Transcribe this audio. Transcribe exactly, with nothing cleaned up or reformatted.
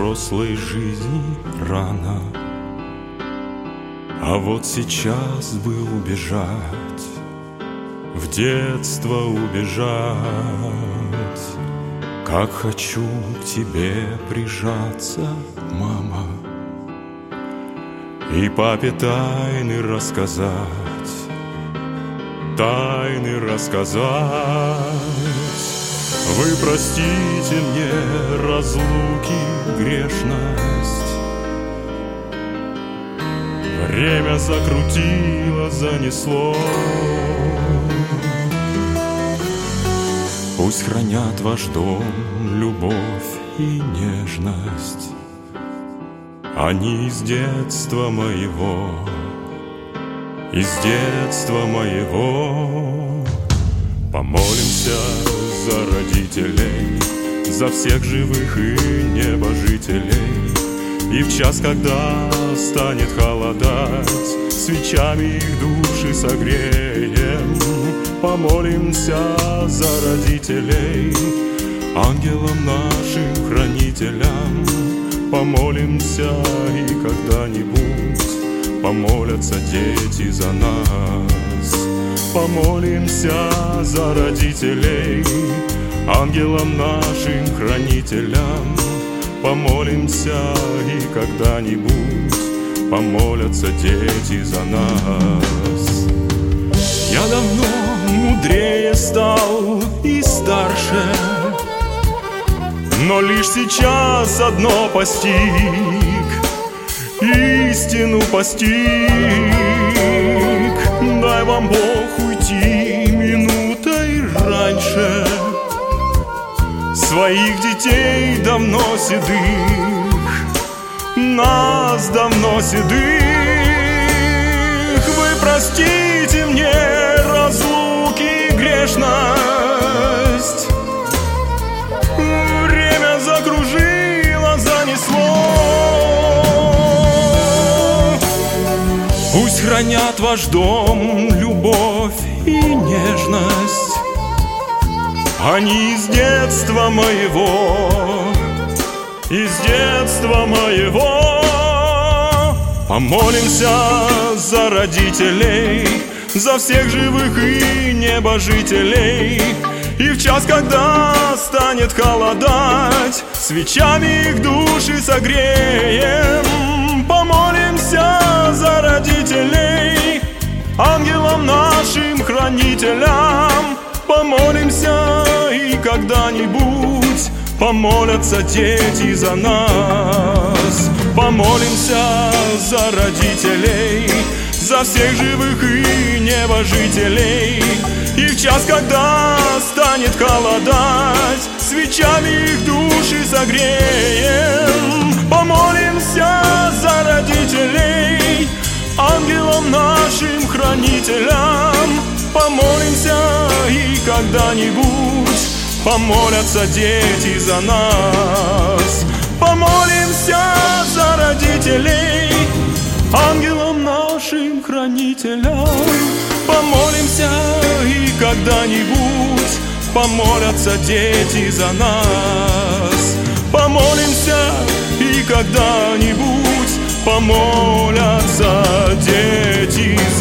взрослой жизни рано, а вот сейчас бы убежать, в детство убежать. Как хочу к тебе прижаться, мама, и папе тайны рассказать, тайны рассказать. Вы простите мне разлуки, грешность. Время закрутило, занесло. Пусть хранят ваш дом любовь и нежность. Они из детства моего, из детства моего. Помолимся за родителей, за всех живых и небожителей. И в час, когда станет холодать, свечами их души согреем. Помолимся за родителей, ангелам нашим хранителям. Помолимся, и когда-нибудь помолятся дети за нас. Помолимся за родителей, ангелам нашим хранителям. Помолимся, и когда-нибудь помолятся дети за нас. Я давно мудрее стал и старше, но лишь сейчас одно постиг, истину постиг. Дай вам Бог уйти минутой раньше, своих детей давно седых, нас давно седых. Вы простите мне разлуки и грешность. Время закружило, занесло. Пусть хранят ваш дом любовь и нежность. Они из детства моего, из детства моего. Помолимся за родителей, за всех живых и небожителей. И в час, когда станет холодать, свечами их души согреем. Помолимся за родителей, ангелам нашим хранителям. Помолимся, и когда-нибудь помолятся дети за нас. Помолимся за родителей, за всех живых и небожителей. И в час, когда станет холодать, свечами их души согреем. Помолимся за родителей, ангелам нашим хранителям. Помолимся, и когда-нибудь помолятся дети за нас. Помолимся за родителей, ангелам нашим хранителям. Помолимся, и когда-нибудь помолятся дети за нас. Помолимся, и когда-нибудь помолятся дети за нас.